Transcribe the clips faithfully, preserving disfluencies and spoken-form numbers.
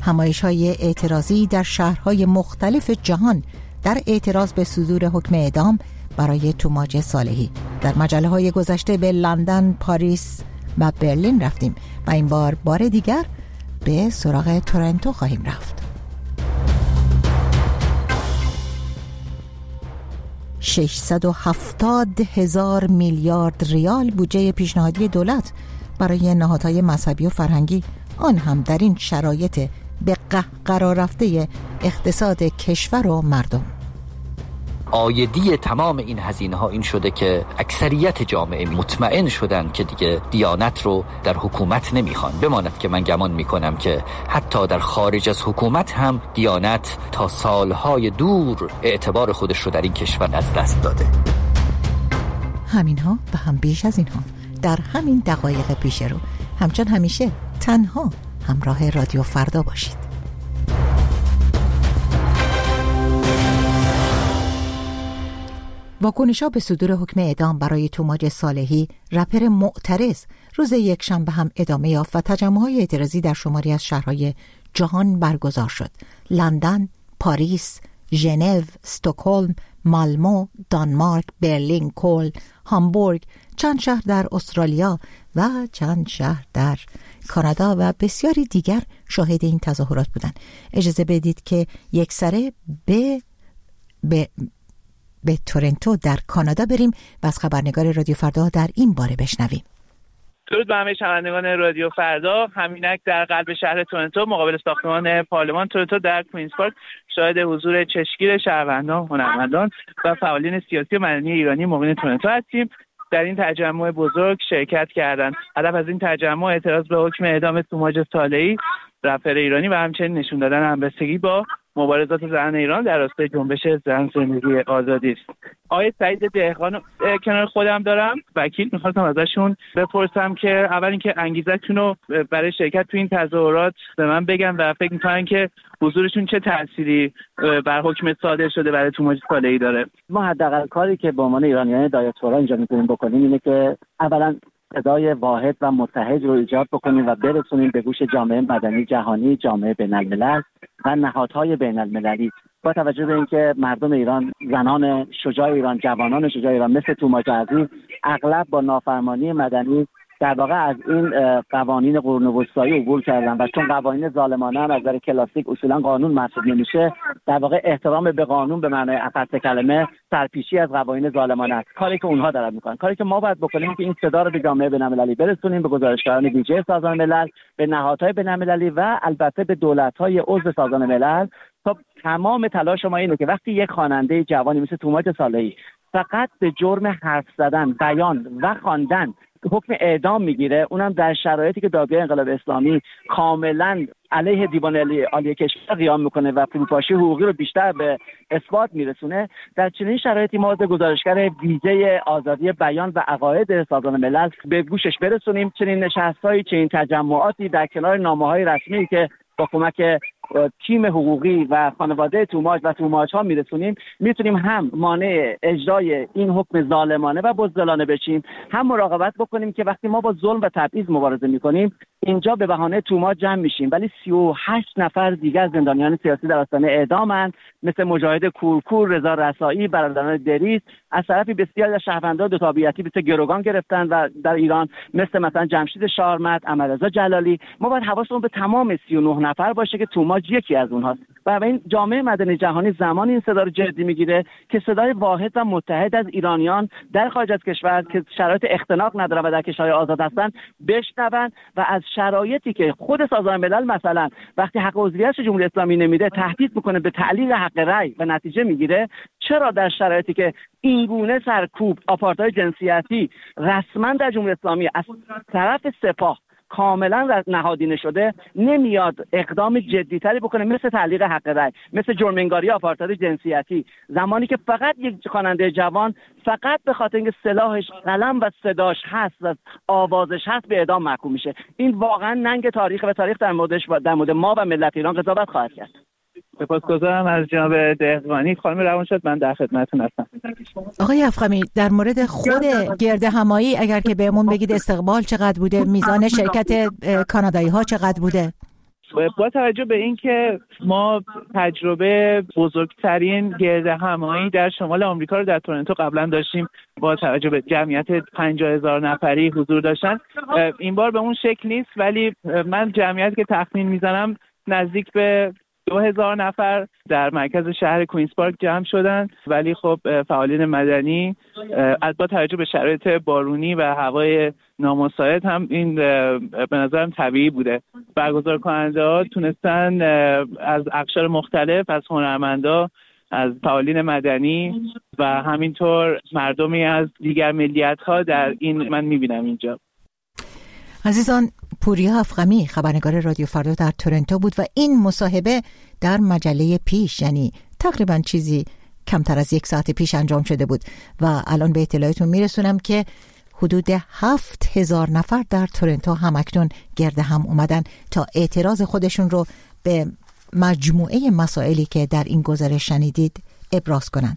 همایش‌های اعتراضی در شهرهای مختلف جهان در اعتراض به صدور حکم اعدام برای توماج صالحی. در مجله‌های گذشته به لندن، پاریس و برلین رفتیم و این بار بار دیگر به سراغ تورنتو خواهیم رفت. ششصد و هفتاد هزار میلیارد ریال بودجه پیشنهادی دولت برای نهادهای مذهبی و فرهنگی، آن هم در این شرایط به قهقرا رفته اقتصاد کشور و مردم. آیدی تمام این هزینه ها این شده که اکثریت جامعه مطمئن شدن که دیگه دیانت رو در حکومت نمیخوان. بماند که من گمان میکنم که حتی در خارج از حکومت هم دیانت تا سالهای دور اعتبار خودش رو در این کشور از دست داده. همین ها و هم بیش از این ها در همین دقایق پیش رو. همچون همیشه تنها همراه رادیو فردا باشید. واکنش‌ها به صدور حکم اعدام برای توماج صالحی، رپر معترض، روز یکشنبه هم ادامه یافت و تجمع‌های اعتراضی در شماری از شهرهای جهان برگزار شد. لندن، پاریس، ژنو، استکهلم، مالمو، دانمارک، برلین، کل، هامبورگ، چند شهر در استرالیا و چند شهر در کانادا و بسیاری دیگر شاهد این تظاهرات بودند. اجازه بدید که یکسره به به به تورنتو در کانادا بریم و از خبرنگار رادیو فردا در این باره بشنویم. درود به همه شنوندگان رادیو فردا. همینک در قلب شهر تورنتو مقابل ساختمان پارلمان تورنتو در کوینز پارک شاهد حضور چشمگیر شهروندان، هنرمندان و فعالین سیاسی و مدنی ایرانی مقیم تورنتو هستیم. در این تجمع بزرگ شرکت کردند. هدف از این تجمع اعتراض به حکم اعدام توماج صالحی، رپر ایرانی و همچنین نشون دادن همبستگی با مبارزات زنان ایران در راستای جنبش زن زندگی آزادی است. آقای سعید دهقان کنار خودم دارم، وکیل. می‌خواستم ازشون بپرسم که اول اینکه انگیزه‌شون رو برای شرکت تو این تظاهرات به من بگن و فکر می‌کنن که حضورشون چه تأثیری بر حکم صادر شده برای توماج صالحی داره. ما حداقل کاری که به عنوان ایرانیان دیاسپورا اینجا می‌تونیم بکنیم اینه که اولا صدای واحد و متحد رو ایجاد بکنیم و برسونیم به گوش جامعه مدنی جهانی، جامعه بین‌الملل و نهادهای بین‌المللی. با توجه به اینکه مردم ایران، زنان شجاع ایران، جوانان شجاع ایران مثل توماج عزیز اغلب با نافرمانی مدنی در واقع از این قوانین قرون وسطایی عبور کردن و چون قوانین ظالمانه هم از نظر کلاسیک اصولا قانون محسوب نمیشه، در واقع احترام به قانون به معنای اخص کلمه سرپیچی از قوانین ظالمانه است. کاری که اونها دارن میکنن، کاری که ما باید بکنیم که این صدا رو به جامعه بین‌المللی برسونیم، به گزارشگران ویژه سازمان ملل، به نهادهای بین‌المللی و البته به دولت‌های عضو سازمان ملل. تا تمام تلاش ما اینه که وقتی یک خواننده جوانی مثل توماج صالحی فقط به جرم حرف زدن، بیان و خواندن حکم اعدام میگیره، اونم در شرایطی که دادگاه انقلاب اسلامی کاملا علیه دیوان عالی کشور قیام میکنه و فروپاشی حقوقی رو بیشتر به اثبات میرسونه، در چنین شرایطی ما به گزارشگر ویژه آزادی بیان و عقاید سازمان ملل به گوشش برسونیم. چنین نشست‌هایی، چنین تجمعاتی در کنار نامه‌های رسمی که با کمک تیم حقوقی و خانواده توماج و توماج ها میرسونیم، میتونیم هم مانع اجرای این حکم ظالمانه و بزدلانه بشیم، هم مراقبت بکنیم که وقتی ما با ظلم و تبعیض مبارزه میکنیم اینجا به بهانه توماج جمع میشیم ولی سی و هشت نفر دیگر زندانیان سیاسی در آستانه اعدامند، مثل مجاهد کورکور، رضا رسایی، برادران دریس. از طرفی بسیاری از شهروندان دو تابعیتی مثل گروگان گرفتن و در ایران مثل مثلا جمشید شارمت، احمدرضا جلالی. ما باید حواسمون به تمام سی و نه نفر باشه که توماج یکی از اونهاست و این جامعه مدنی جهانی زمانی این صدا رو جدی میگیره که صدای واحد و متحد از ایرانیان در خارج از کشور که شرایط اختناق ندارن و در کشورهای آزاد هستن بشنون و از شرایطی که خود سازمان ملل مثلا وقتی حق عضویت جمهوری اسلامی نمیده تهدید میکنه به تعلیق حق رأی و نتیجه میگیره، چرا در شرایطی که این گونه سرکوب آپارتهای جنسیتی رسما در جمهوری اسلامی از طرف سپاه کاملا نهادینه شده نمیاد اقدام جدیتری بکنه مثل تعلیق حق رأی، مثل جرم‌انگاری آپارتهای جنسیتی، زمانی که فقط یک خواننده جوان فقط به خاطر اینکه سلاحش قلم و صداش هست و آوازش هست به اعدام محکوم میشه. این واقعا ننگ تاریخ و تاریخ در موردش در مورد ما و ملت ایران قضاوت خواهد کرد. سپاسگزارم از جناب دهقانی. خانم روانشاد، من در خدمتتون هستم. آقای افخمی، در مورد خود گرد همایی اگر که بهمون بگید استقبال چقدر بوده، میزان شرکت کانادایی ها چقدر بوده؟ با توجه به اینکه ما تجربه بزرگترین گرد همایی در شمال آمریکا رو در تورنتو قبلا داشتیم، با توجه به جمعیت پنجاه هزار نفری حضور داشتن، این بار به اون شکل نیست، ولی من جمعیت که تخمین میزنم نزدیک به دو هزار نفر در مرکز شهر کوینز پارک جمع شدن. ولی خب فعالین مدنی از با توجه به شرایط بارونی و هوای نامساعد هم این به نظرم طبیعی بوده. برگزار کننده ها تونستن از اقشار مختلف، از هنرمندا، از فعالین مدنی و همینطور مردمی از دیگر ملیت ها در این من میبینم اینجا. عزیزان، پوریا افخمی خبرنگار رادیو فردا در تورنتو بود و این مصاحبه در مجله پیش، یعنی تقریبا چیزی کمتر از یک ساعت پیش انجام شده بود و الان به اطلاعتون میرسونم که حدود هفت هزار نفر در تورنتو همکنون گرد هم اومدن تا اعتراض خودشون رو به مجموعه مسائلی که در این گزارش شنیدید ابراز کنن.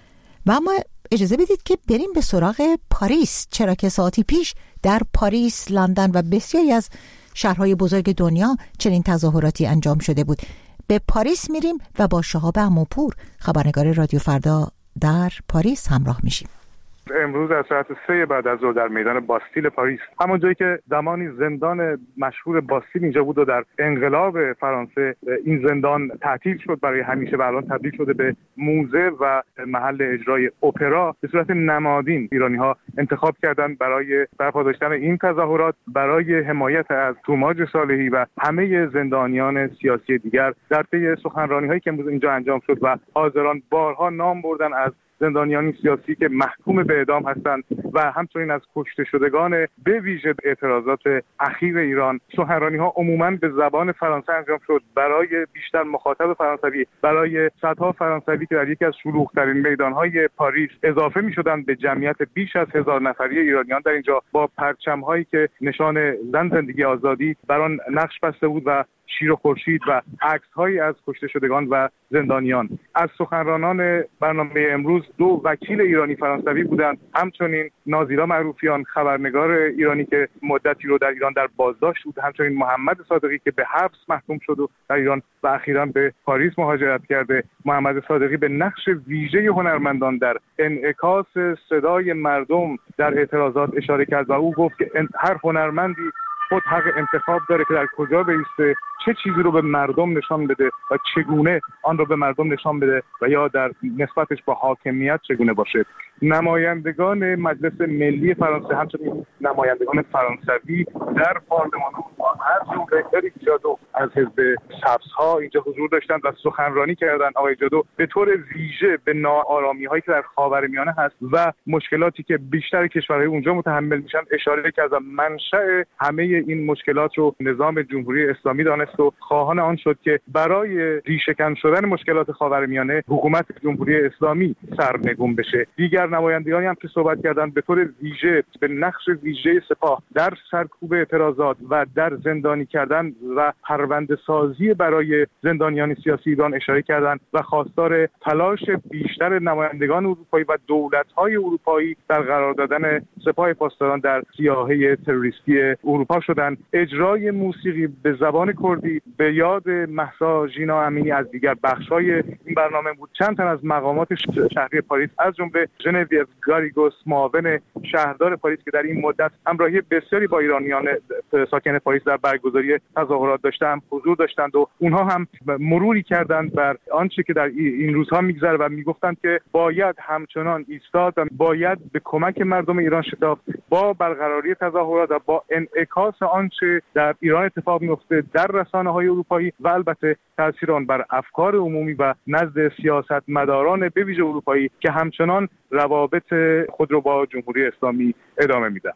و اما اجازه بدید که بریم به سراغ پاریس، چرا که ساعتی پیش در پاریس، لندن و بسیاری از شهرهای بزرگ دنیا چنین تظاهراتی انجام شده بود. به پاریس میریم و با شهاب عموپور خبرنگار رادیو فردا در پاریس همراه میشیم. امروز از ساعت سه بعد از ظهر در میدان باستیل پاریس، همون جایی که زمانی زندان مشهور باستیل اینجا بود و در انقلاب فرانسه این زندان تعطیل شد برای همیشه و الان تبدیل شده به موزه و محل اجرای اپرا، به صورت نمادین ایرانی‌ها انتخاب کردند برای برپا داشتن این تظاهرات، برای حمایت از توماج صالحی و همه زندانیان سیاسی دیگر. در طی سخنرانی‌هایی که امروز اینجا انجام شد و حاضران بارها نام بردن از زندانیان سیاسی که محکوم به اعدام هستند و همچنین از کشته شدگان به ویژه اعتراضات اخیر ایران. سخنرانی‌ها عموماً به زبان فرانسه انجام شد برای بیشتر مخاطب فرانسوی، برای صدها فرانسوی که در یکی از شلوغ‌ترین میدان‌های پاریس اضافه می‌شدند به جمعیت بیش از هزار نفری ایرانیان در اینجا، با پرچم‌هایی که نشان زن، زندگی، آزادی بر آن نقش بسته بود و شیر و خورشید و عکس‌هایی از کشته شدگان و زندانیان. از سخنرانان برنامه امروز دو وکیل ایرانی فرانسوی بودند، همچنین نازیرا معروفیان خبرنگار ایرانی که مدتی رو در ایران در بازداشت بود، همچنین محمد صادقی که به حبس محکوم شد و در ایران و اخیراً به پاریس مهاجرت کرده. محمد صادقی به نقش ویژه هنرمندان در انعکاس صدای مردم در اعتراضات اشاره کرد و او گفت که هر هنرمندی خود حق انتخاب داره که در کجا بایسته، چه چیزی رو به مردم نشان بده و چگونه آن رو به مردم نشان بده و یا در نسبتش با حاکمیت چگونه باشه. نمایندگان مجلس ملی فرانسه، همچنین نمایندگان فرانسوی در پارلمان از جمله اریک جادو از حزب سبزها اینجا حضور داشتند و سخنرانی کردند. آقای جادو به طور ویژه به ناآرامی‌هایی که در خاورمیانه هست و مشکلاتی که بیشتر کشورهای اونجا متحمل میشن اشاره کرد و منشأ همه این مشکلات رو نظام جمهوری اسلامی دانست و خواهان آن شد که برای ریشه‌کن شدن مشکلات خاورمیانه حکومت جمهوری اسلامی سرنگون بشه. دیگر نمایندگانی هم که صحبت کردند به طور ویژه به نقش ویژه سپاه در سرکوب اعتراضات و در زندانی کردن و پرونده سازی برای زندانیان سیاسی ایران اشاره کردند و خواستار تلاش بیشتر نمایندگان اروپایی و دولت‌های اروپایی در قرار دادن سپاه پاسداران در سیاحه تروریستی اروپا شدند. اجرای موسیقی به زبان کردی به یاد مهسا ژینا امینی از دیگر بخش‌های این برنامه بود. چند تن از مقامات شهری پاریس از جمله ژنویو گاریگوس، معاون شهردار پاریس که در این مدت همراهی بسیاری با ایرانیان ساکن پاریس در برگزاری تظاهرات داشتند، حضور داشتند و اونها هم مروری کردند بر آنچه که در این روزها میگذره و میگفتند که باید همچنان ایستاد و باید به کمک مردم ایران شتافت با برقراری تظاهرات و با انعکاس آنچه در ایران اتفاق میفته در رسانه‌های اروپایی و البته تاثیر آن بر افکار عمومی و نزد سیاستمداران به ویژه اروپایی که همچنان روابط خود را با جمهوری اسلامی ادامه میدن.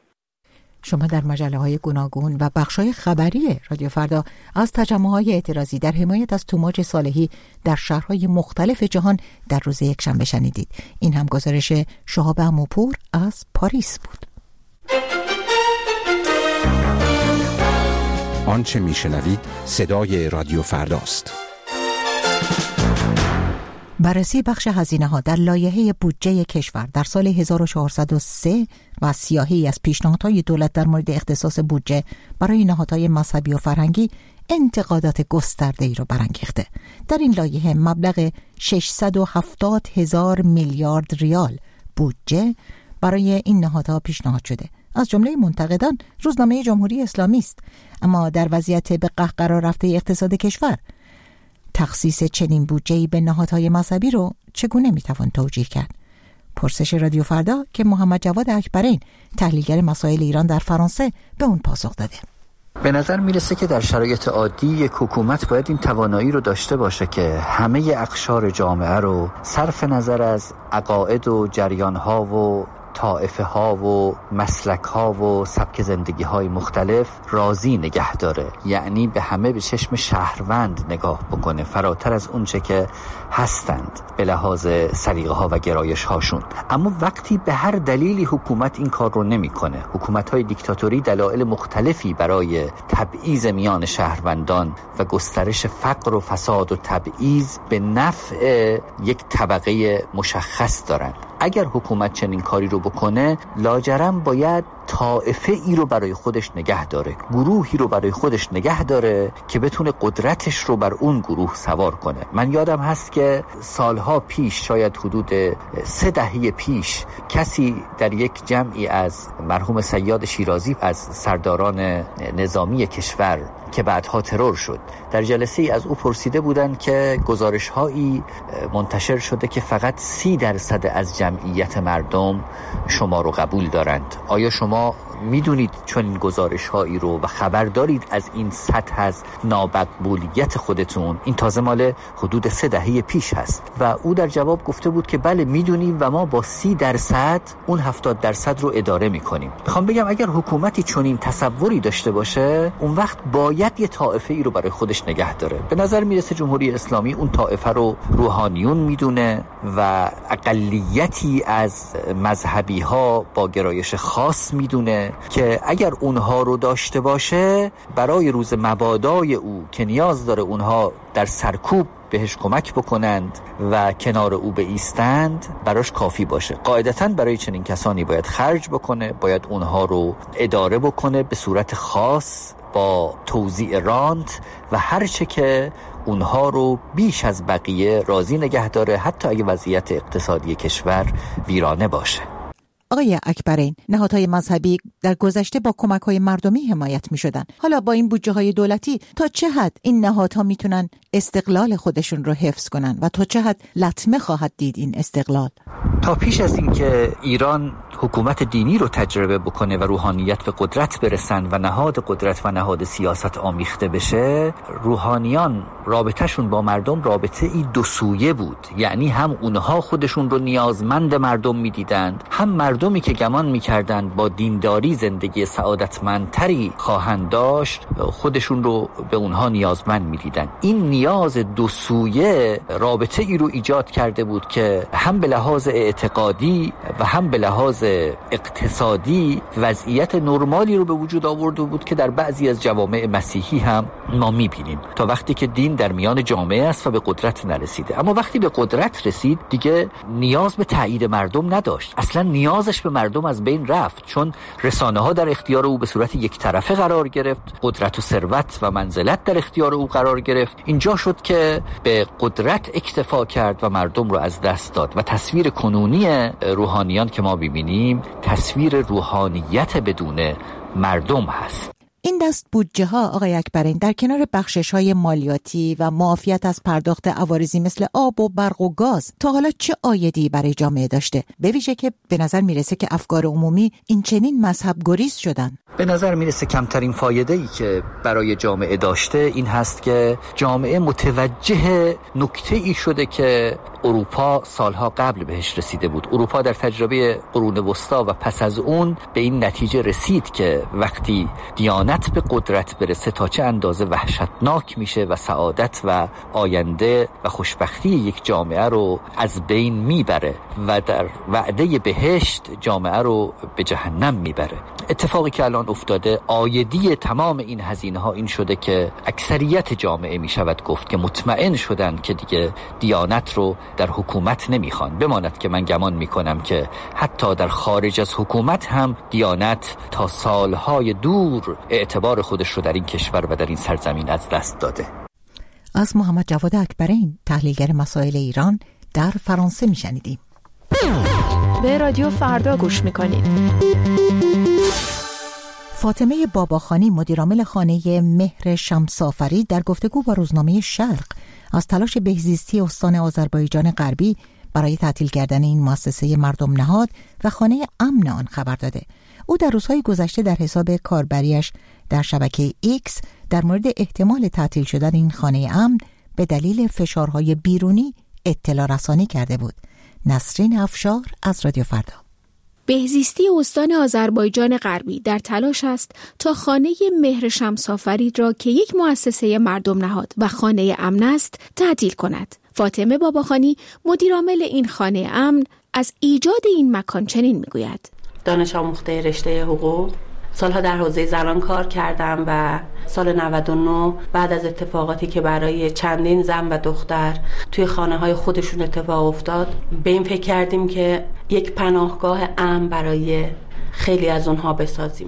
شما در مجله‌های گوناگون و بخش‌های خبری رادیو فردا از تجمع‌های اعتراضی در حمایت از توماج صالحی در شهرهای مختلف جهان در روز یکشنبه شنیدید. این هم گزارش شهاب عموپور از پاریس بود. آنچه میشنوید صدای رادیو فرداست. بررسی بخش هزینه‌ها در لایحه بودجه کشور در سال هزار و چهارصد و سه و سیاهی از پیشنهادهای دولت در مورد اختصاص بودجه برای نهادهای مذهبی و فرهنگی انتقادات گسترده‌ای را برانگیخته. در این لایحه مبلغ ششصد و هفتاد هزار میلیارد ریال بودجه برای این نهادها پیشنهاد شده. از جمله منتقدان روزنامه جمهوری اسلامی است. اما در وضعیت به قهقرا رفته اقتصاد کشور، تخصیص چنین بودجه‌ای به نهادهای مذهبی رو چگونه میتوان توجیه کرد؟ پرسش رادیو فردا که محمد جواد اکبرین، تحلیلگر مسائل ایران در فرانسه، به اون پاسخ داده. به نظر میرسه که در شرایط عادی یک حکومت باید این توانایی رو داشته باشه که همه اقشار جامعه رو صرف نظر از عقاید و جریان‌ها و طائفه ها و مسلک ها و سبک زندگی های مختلف راضی نگه داره، یعنی به همه به چشم شهروند نگاه بکنه، فراتر از اونچه که هستند به لحاظ سلیقه ها و گرایش هاشون. اما وقتی به هر دلیلی حکومت این کار رو نمیکنه، حکومت های دیکتاتوری دلایل مختلفی برای تبعیض میان شهروندان و گسترش فقر و فساد و تبعیض به نفع یک طبقه مشخص دارن. اگر حکومت چنین کاری رو بکنه، لاجرم باید طائفه ای رو برای خودش نگه داره، گروهی رو برای خودش نگه داره که بتونه قدرتش رو بر اون گروه سوار کنه. من یادم هست که سالها پیش، شاید حدود سه دهه پیش، کسی در یک جمعی از مرحوم صیاد شیرازی از سرداران نظامی کشور که بعدها ترور شد، در جلسه ای از او پرسیده بودند که گزارش هایی منتشر شده که فقط سی درصد از جمعیت مردم شما رو قبول دارند. آیا شما میدونید چون این گزارش هایی رو و خبر دارید از این سطح از نامقبولیت خودتون؟ این تازه مال حدود سه دهه پیش هست. و او در جواب گفته بود که بله میدونیم و ما با سی درصد اون هفتاد درصد رو اداره میکنیم. میخوام بگم اگر حکومتی چون این تصوری داشته باشه، اون وقت باید یه طائفه ای رو برای خودش نگه داره. به نظر میرسه جمهوری اسلامی اون طائفه رو روحانیون میدونه و اقلیتی از مذهبی ها با گرایش خاص میدونه که اگر اونها رو داشته باشه، برای روز مبادای او که نیاز داره اونها در سرکوب بهش کمک بکنند و کنار او بایستند، براش کافی باشه. قاعدتاً برای چنین کسانی باید خرج بکنه، باید اونها رو اداره بکنه به صورت خاص با توزیع رانت و هر چه که اونها رو بیش از بقیه راضی نگه داره، حتی اگه وضعیت اقتصادی کشور ویرانه باشه. آقای اکبرین، نهادهای مذهبی در گذشته با کمک‌های مردمی حمایت می‌شدن. حالا با این بودجه‌های دولتی تا چه حد این نهادها میتونن استقلال خودشون رو حفظ کنن و تا چه حد لطمه خواهد دید این استقلال؟ تا پیش از اینکه ایران حکومت دینی رو تجربه بکنه و روحانیت به قدرت برسن و نهاد قدرت و نهاد سیاست آمیخته بشه، روحانیان رابطهشون با مردم رابطه ای دو سویه بود. یعنی هم اونها خودشون رو نیازمند مردم میدیدند، هم مردمی که گمان میکردند با دینداری زندگی سعادتمندتری خواهند داشت خودشون رو به اونها نیازمند میدیدند. این نیاز دو سویه رابطه ای رو ایجاد کرده بود که هم به لحاظ اعتقادی و هم به لحاظ اقتصادی وضعیت نرمالی رو به وجود آورده بود که در بعضی از جوامع مسیحی هم ما میبینیم، تا وقتی که دین در میان جامعه است و به قدرت نرسیده. اما وقتی به قدرت رسید دیگه نیاز به تایید مردم نداشت، اصلا نیازش به مردم از بین رفت، چون رسانه ها در اختیار او به صورت یک طرفه قرار گرفت، قدرت و ثروت و منزلت در اختیار او قرار گرفت. اینجا شد که به قدرت اکتفا کرد و مردم رو از دست داد و تصویر کنونی روحانیان که ما ببینیم تصویر روحانیت بدون مردم هست. این دست بودجه ها آقای اکبرین در کنار بخشش های مالیاتی و معافیت از پرداخت عوارضی مثل آب و برق و گاز تا حالا چه عایدی برای جامعه داشته؟ به ویژه که به نظر میرسه که افکار عمومی این چنین مذهب گریز شدن. به نظر میرسه کمترین فایده‌ای که برای جامعه داشته این هست که جامعه متوجه نکته‌ای شده که اروپا سالها قبل بهش رسیده بود. اروپا در تجربه قرون وسطا و پس از اون به این نتیجه رسید که وقتی دیانت به قدرت برسه تا چه اندازه وحشتناک میشه و سعادت و آینده و خوشبختی یک جامعه رو از بین میبره و در وعده بهشت جامعه رو به جهنم میبره. اتفاقی که الان اتفاقا افتاده. عایدی تمام این هزینه ها این شده که اکثریت جامعه می شود گفت که مطمئن شدن که دیگه دیانت رو در حکومت نمیخوان. بماند که من گمان می کنم که حتی در خارج از حکومت هم دیانت تا سالهای دور اعتبار خودش رو در این کشور و در این سرزمین از دست داده. از محمد جواد اکبرین، تحلیلگر مسائل ایران، در فرانسه میشنیدیم. به رادیو فردا گوش میکنید. فاطمه باباخانی، مدیرعامل خانه مهر شمس‌آفرید، در گفتگو با روزنامه شرق از تلاش بهزیستی استان آذربایجان غربی برای تعطیل کردن این مؤسسه مردم نهاد و خانه امن آن خبر داده. او در روزهای گذشته در حساب کاربریش در شبکه ایکس در مورد احتمال تعطیل شدن این خانه امن به دلیل فشارهای بیرونی اطلاع رسانی کرده بود. نسرین افشار از رادیو فردا. بهزیستی استان آذربایجان غربی در تلاش است تا خانه مهر شمس‌آفرید را که یک مؤسسه مردم نهاد و خانه امن است تعطیل کند. فاطمه باباخانی، مدیرعامل این خانه امن، از ایجاد این مکان چنین میگوید: دانش آموخته رشته حقوق، سالها در حوزه زنان کار کردم و سال نود و نه بعد از اتفاقاتی که برای چندین زن و دختر توی خانه های خودشون اتفاق افتاد، به این فکر کردیم که یک پناهگاه امن برای خیلی از اونها بسازیم.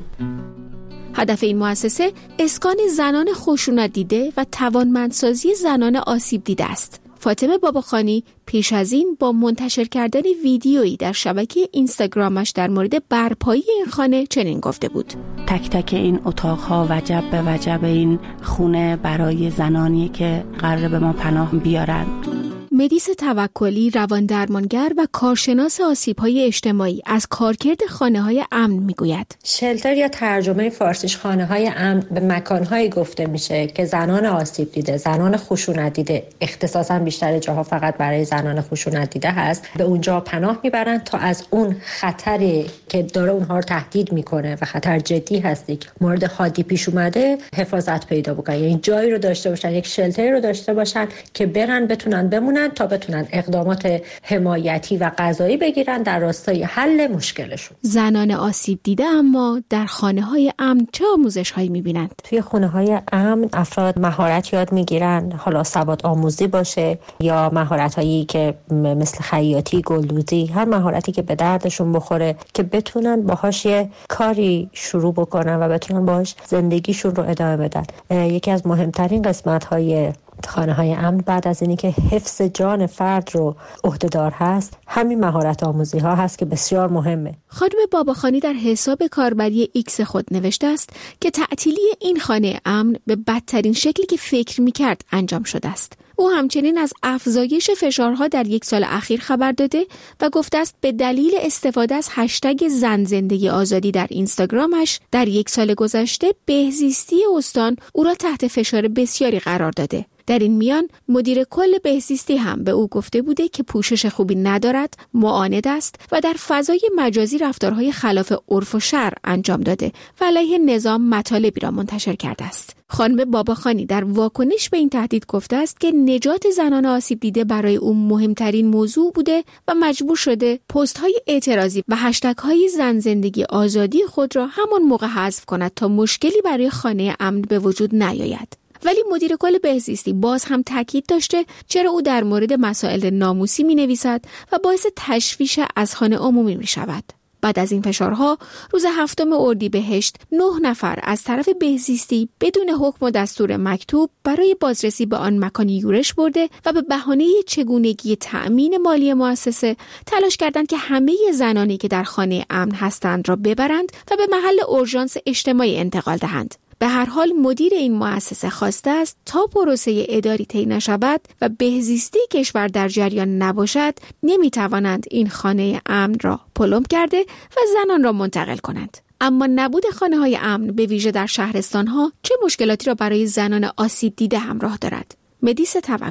هدف این مؤسسه اسکان زنان خشونت دیده و توانمندسازی زنان آسیب دیده است. فاطمه باباخانی پیش از این با منتشر کردن ویدیویی در شبکه اینستاگرامش در مورد برپایی این خانه چنین گفته بود: تک تک این اتاقها وجب به وجب این خونه برای زنانی که قراره به ما پناه بیارن. مدیس توکلی، روان درمانگر و کارشناس آسیب‌های اجتماعی، از کارکرد خانه‌های امن میگوید: شلتر یا ترجمه فارسیش خانه‌های امن به مکان‌هایی گفته میشه که زنان آسیب دیده، زنان خشونت دیده، اختصاصاً بیشتر جاها فقط برای زنان خشونت دیده هست، به اونجا پناه میبرن تا از اون خطری که داره اونها رو تهدید میکنه و خطر جدی هستی که مورد حادی پیش اومده حفاظت پیدا بکنن. یعنی جایی رو داشته باشن، یک شلتری رو داشته باشن که برن بتونن بمونن تا بتونن اقدامات حمایتی و قضایی بگیرن در راستای حل مشکلشون. زنان آسیب دیده اما در خانه‌های امن چه آموزش‌هایی می‌بینند؟ توی خانه‌های امن افراد مهارت یاد می‌گیرن، حالا سواد آموزی باشه یا مهارت‌هایی که مثل خیاطی، گلدوزی، هر مهارتی که به دردشون بخوره که بتونن باهاش یه کاری شروع بکنن و بتونن باهاش زندگیشون رو ادامه بدن. یکی از مهمترین قسمت‌های خانه‌های امن بعد از اینی که حفظ جان فرد رو عهده‌دار هست، همین مهارت آموزی ها هست که بسیار مهمه. خانم باباخانی در حساب کاربری ایکس خود نوشته است که تعطیلی این خانه امن به بدترین شکلی که فکر می‌کرد انجام شده است. او همچنین از افزایش فشارها در یک سال اخیر خبر داده و گفته است به دلیل استفاده از هشتگ زن زندگی آزادی در اینستاگرامش در یک سال گذشته بهزیستی استان او را تحت فشار بسیاری قرار داده. در این میان مدیر کل بهزیستی هم به او گفته بوده که پوشش خوبی ندارد، معاند است و در فضای مجازی رفتارهای خلاف عرف و شرع انجام داده و علیه نظام مطالبی را منتشر کرده است. خانم باباخانی در واکنش به این تهدید گفته است که نجات زنان آسیب دیده برای او مهمترین موضوع بوده و مجبور شده پست‌های اعتراضی و هشتگ‌های زن زندگی آزادی خود را همان موقع حذف کند تا مشکلی برای خانه امن به وجود نیاید. ولی مدیر کل بهزیستی باز هم تاکید داشته چرا او در مورد مسائل ناموسی می نویسد و باعث تشویش اذهان عمومی می شود. بعد از این فشارها روز هفتم اردیبهشت نه نفر از طرف بهزیستی بدون حکم و دستور مکتوب برای بازرسی به آن مکان یورش برده و به بهانه چگونگی تأمین مالی مؤسسه تلاش کردند که همه زنانی که در خانه امن هستند را ببرند و به محل اورژانس اجتماعی انتقال دهند. به هر حال مدیر این مؤسسه خواسته است تا پروسه اداری طی نشود و بهزیستی کشور در جریان نباشد، نمیتوانند این خانه امن را پلم کرده و زنان را منتقل کنند. اما نبود خانه‌های امن به ویژه در شهرستان‌ها چه مشکلاتی را برای زنان آسیب دیده همراه دارد؟ مدیس توکلی: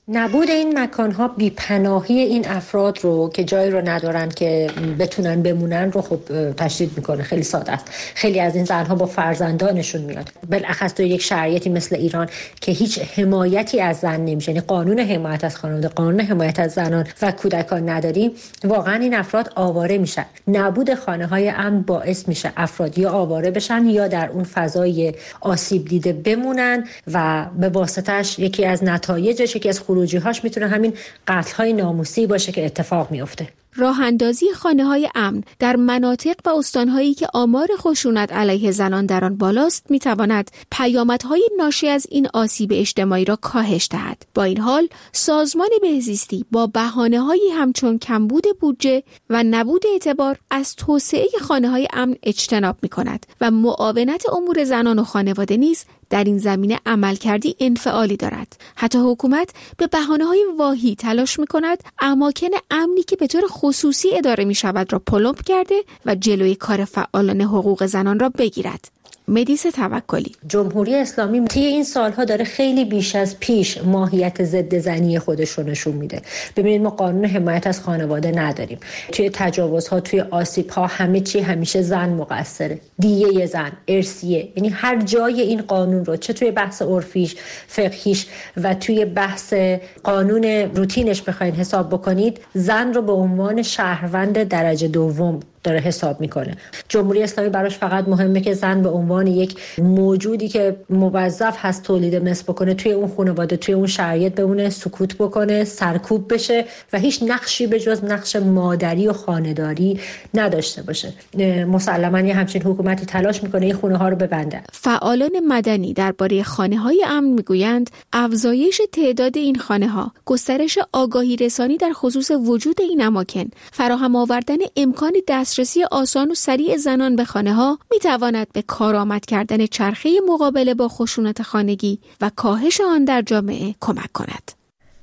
نبود این مکان‌ها بی‌پناهی این افراد رو که جایی رو ندارن که بتونن بمونن رو خب تشدید میکنه. خیلی ساده است. خیلی از این زنها با فرزندانشون میاد، بالاخص تو یک شرایطی مثل ایران که هیچ حمایتی از زن نمیشه، یعنی قانون حمایت از خانواده، قانون حمایت از زنان و کودکان نداریم، واقعا این افراد آواره میشن. نبود خانه‌های امن باعث میشه افراد یا آواره بشن یا در اون فضای آسیب دیده بمونن و به واسطش یکی از نتایجش، یکی از خروجی‌هاش میتونه همین قتل‌های ناموسی باشه که اتفاق میفته. راه اندازی خانه‌های امن در مناطق و استان‌هایی که آمار خشونت علیه زنان در آن بالاست می‌تواند پیامدهای ناشی از این آسیب اجتماعی را کاهش دهد. با این حال سازمان بهزیستی با بهانه‌هایی همچون کمبود بودجه و نبود اعتبار از توسعه خانه‌های امن اجتناب می‌کند و معاونت امور زنان و خانواده نیز در این زمینه عملکردی انفعالی دارد. حتی حکومت به بهانه‌های واهی تلاش می‌کند اماکن امنی که به طور خصوصی اداره می‌شود را پلمپ کرده و جلوی کار فعالان حقوق زنان را بگیرد. مدیس توکلی: جمهوری اسلامی طی این سالها داره خیلی بیش از پیش ماهیت ضد زنی خودش رو نشون میده. ببینید ما قانون حمایت از خانواده نداریم. توی تجاوزها، توی آسیب‌ها همه چی همیشه زن مقصره. دیه زن، ارثیه، یعنی هر جای این قانون رو چه توی بحث عرفیش، فقهیش و توی بحث قانون روتینش بخواید حساب بکنید، زن رو به عنوان شهروند درجه دوم داره حساب میکنه. جمهوری اسلامی براش فقط مهمه که زن به عنوان یک موجودی که موظف هست تولید مثل بکنه توی اون خانواده، توی اون شرایط بمونه، سکوت بکنه، سرکوب بشه و هیچ نقشی به جز نقش مادری و خانه‌داری نداشته باشه. مسلماً یه همچین حکومتی تلاش میکنه این خونه ها رو ببنده. فعالان مدنی درباره خانه‌های امن میگویند افزایش تعداد این خانه‌ها، گسترش آگاهی رسانی در خصوص وجود این اماکن، فراهم آوردن امکان دست دسترسی آسان و سریع زنان به خانه‌ها می‌تواند به کارآمد کردن چرخه مقابله با خشونت خانگی و کاهش آن در جامعه کمک کند.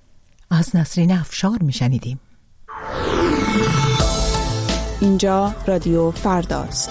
از نسرین افشار می‌شنیدیم. اینجا رادیو فرداست.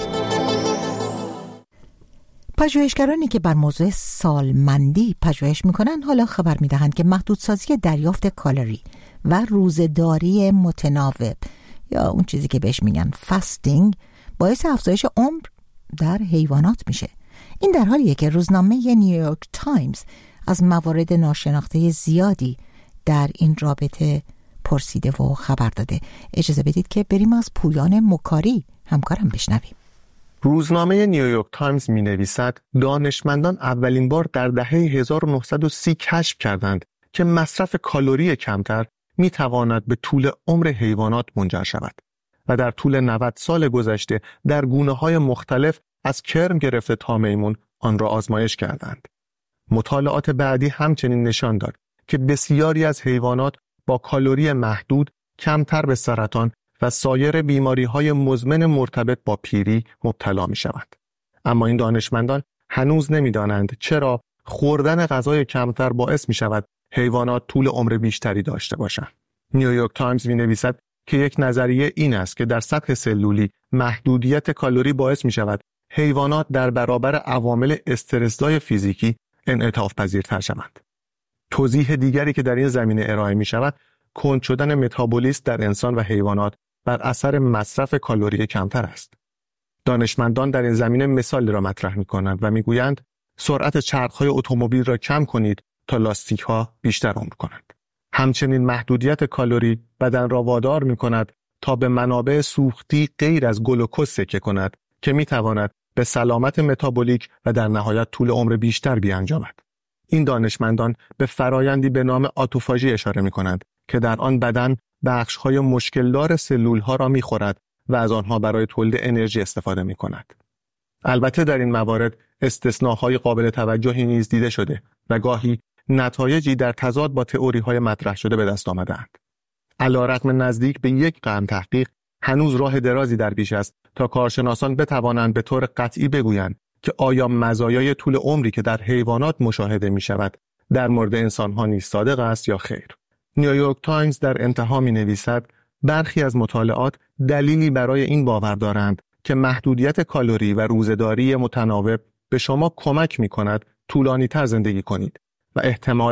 پژوهشگرانی که بر موضوع سالمندی پژوهش می‌کنند حالا خبر می‌دهند که محدودسازی دریافت کالری و روزه‌داری متناوب یا اون چیزی که بهش میگن فاستینگ باعث افزایش عمر در حیوانات میشه. این در حالیه که روزنامه نیویورک تایمز از موارد ناشناخته زیادی در این رابطه پرسیده و خبر داده. اجازه بدید که بریم از پویان مکاری همکارم بشنویم. روزنامه نیویورک تایمز می نویسد دانشمندان اولین بار در دهه هزار و نهصد و سی کشف کردند که مصرف کالری کمتر می تواند به طول عمر حیوانات منجر شود و در طول نود سال گذشته در گونه‌های مختلف از کرم گرفته تا میمون آن را آزمایش کردند. مطالعات بعدی همچنین نشان داد که بسیاری از حیوانات با کالری محدود کمتر به سرطان و سایر بیماری‌های مزمن مرتبط با پیری مبتلا می‌شوند. اما این دانشمندان هنوز نمی‌دانند چرا خوردن غذای کمتر باعث می‌شود حیوانات طول عمر بیشتری داشته باشند. نیویورک تایمز می‌نویسد که یک نظریه این است که در سطح سلولی محدودیت کالری باعث می‌شود حیوانات در برابر عوامل استرس‌زای فیزیکی انعطاف پذیرتر شوند. توضیح دیگری که در این زمینه ارائه می‌شود کند شدن متابولیسم در انسان و حیوانات بر اثر مصرف کالری کمتر است. دانشمندان در این زمینه مثالی را مطرح می‌کنند و می‌گویند سرعت چرخ‌های اتومبیل را کم کنید تا لاستیک‌ها بیشتر عمر کنند. همچنین محدودیت کالری بدن را وادار می‌کند تا به منابع سوختی غیر از گلوکز تکیه کند که می‌تواند به سلامت متابولیک و در نهایت طول عمر بیشتر بیانجامد. این دانشمندان به فرایندی به نام آتوفاژی اشاره می‌کنند که در آن بدن بخش‌های مشکلدار سلول‌ها را می‌خورد و از آنها برای تولید انرژی استفاده می‌کند. البته در این موارد استثناء‌های قابل توجهی نیز دیده شده و گاهی نتایجی در تضاد با تئوری‌های مطرح شده به دست آمده‌اند. علی‌رغم نزدیک به یک قرن تحقیق، هنوز راه درازی در پیش است تا کارشناسان بتوانند به طور قطعی بگویند که آیا مزایای طول عمری که در حیوانات مشاهده می‌شود در مورد انسان‌ها نیز صادق است یا خیر. نیویورک تایمز در انتها می‌نویسد برخی از مطالعات دلیلی برای این باور دارند که محدودیت کالری و روزه‌داری متناوب به شما کمک می‌کند طولانی‌تر زندگی کنید و احتمالاً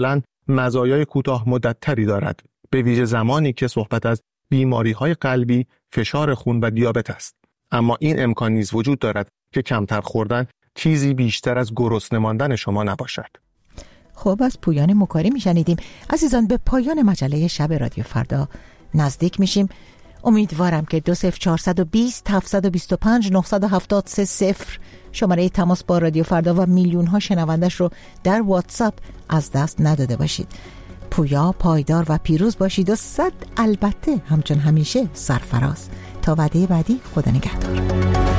مزایای کوتاه مدت‌تری دارد، به ویژه زمانی که صحبت از بیماری‌های قلبی، فشار خون و دیابت است. اما این امکان نیز وجود دارد که کمتر خوردن چیزی بیشتر از گرسنه ماندن شما نباشد. خب از پویان مکاری میشنیدیم. عزیزان، به پایان مجله شب رادیو فردا نزدیک میشیم. امیدوارم که دو صفر چهارصد و بیست هفتصد و بیست و پنج نهصد و هفتاد و سه صفر شماره تماس با رادیو فردا و میلیون ها شنوندش رو در واتساپ از دست نداده باشید. پویا، پایدار و پیروز باشید و صد البته همچون همیشه سرفراز. تا وعده بعدی، خدا نگهدار.